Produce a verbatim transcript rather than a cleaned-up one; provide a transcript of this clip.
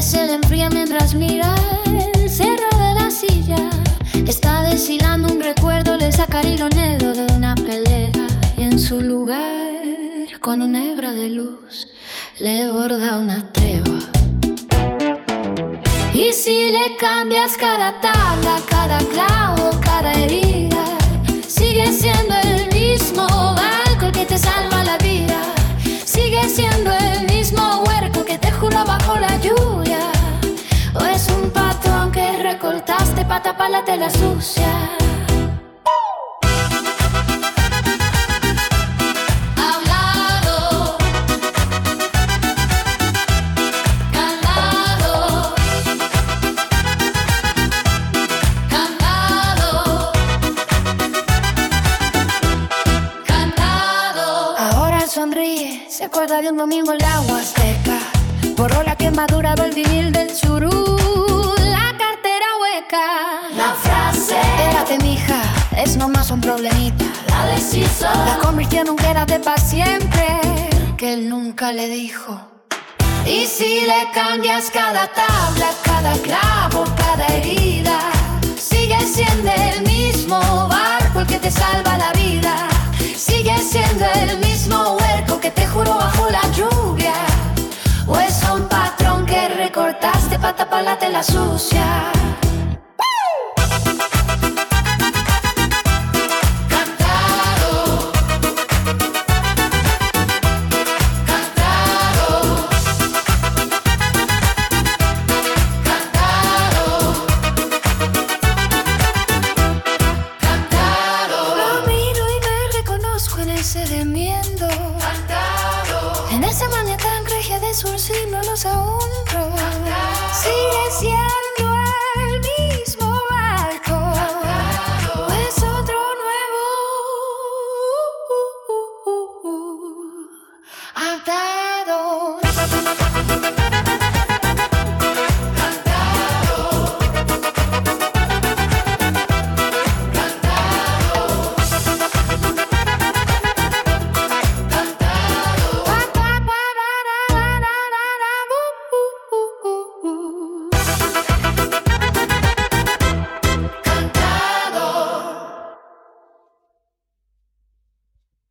se le enfría mientras mira el cerro de la silla. Está deshilando un recuerdo, le saca el hilo negro de una pelea. Y en su lugar, con una hebra de luz, le borda una tregua. Y si le cambias cada tabla, cada clavo, cada herida, sigue siendo el mismo barco el que te salva la vida. Sigue siendo el mismo huerco que te jura bajo la lluvia. O es un patrón que recortaste pa' tapar la tela sucia. Se acuerda de un domingo en la Huasteca. Borró la quemadura del vinil del churú, la cartera hueca. La frase "Espérate, mija, es nomás un problemita", la deshizo, la convirtió en un quédate pa' siempre, que él nunca le dijo. Y si le cambias cada tabla, cada clavo, cada herida, sigue siendo el mismo barco el que te salva la vida. Sigue siendo el mismo huerco que te juro bajo la lluvia. O es un patrón que recortaste pa' tapar la tela sucia. Cantado. En esa manera tan regia de surcir no los ahorro. Sigue siendo